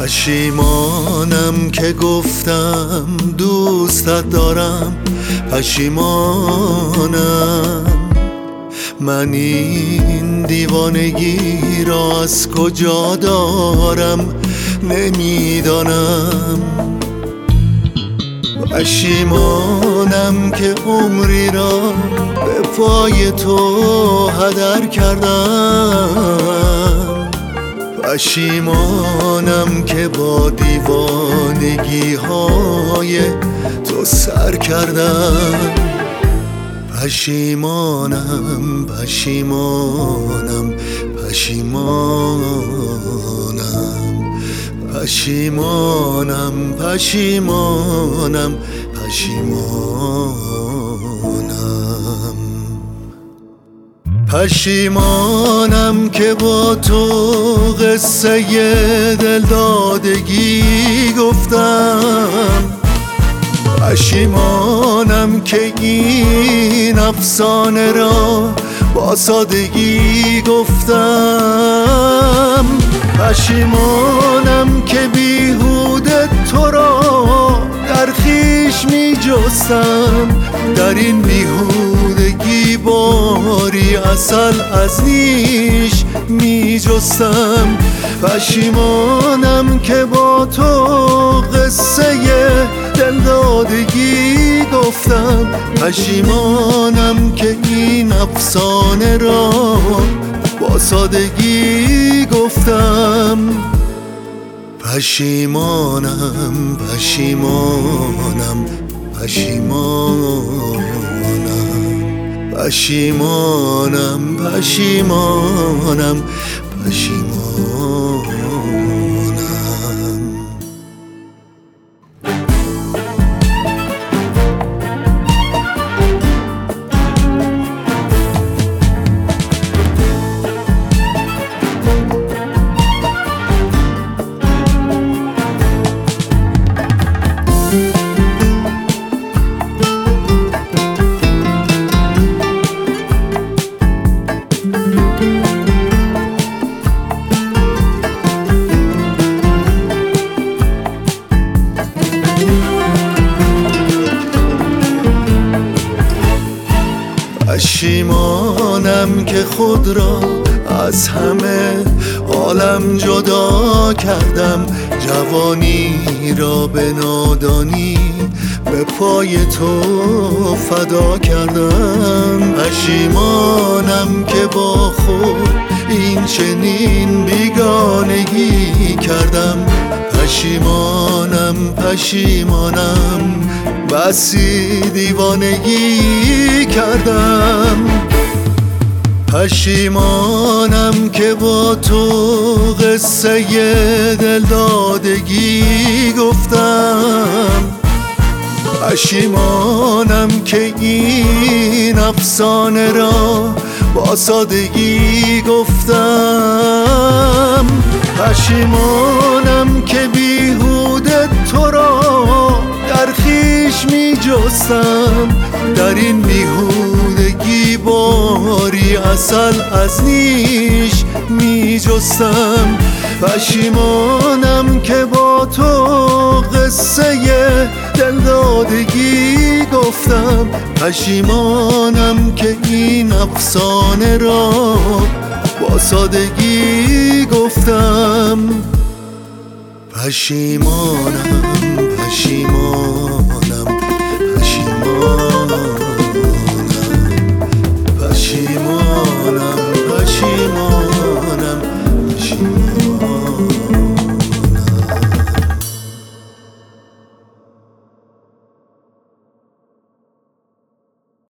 پشیمانم که گفتم دوستت دارم، پشیمانم. من این دیوانگی را از کجا دارم نمیدانم. پشیمانم که عمری را به پای تو هدر کردم. پشیمانم که با دیوانگی های تو سر کردم. پشیمانم پشیمانم پشیمانم پشیمانم پشیمانم پشیمانم. پشیمانم که با تو قصه دلدادگی گفتم. پشیمانم که این افسانه را با سادگی گفتم. پشیمانم که بیهوده تو را در خویش می جستم. در این بیهودگی باری عسل از نیش می جستم. پشیمانم که با تو قصه دلدادگی گفتم. پشیمانم که این افسانه را با سادگی گفتم. پشیمانم پشیمانم پشیمانم پشیمانم پشیمانم پشیمانم. پشیمانم که خود را از همه عالم جدا کردم. جوانی را به نادانی به پای تو فدا کردم. پشیمانم که با خود این چنین بیگانگی کردم. پشیمانم پشیمانم بسی دیوانگی کردم. پشیمانم که با تو قصه دلدادگی گفتم. پشیمانم که این افسانه را با سادگی گفتم. پشیمانم که بیهوده تو را در خویش می جستم. در این بیهودگی باری عسل از نیش می جستم. پشیمانم که با تو قصه دلدادگی گفتم. پشیمانم که این افسانه را با سادگی گفتم. پشیمانم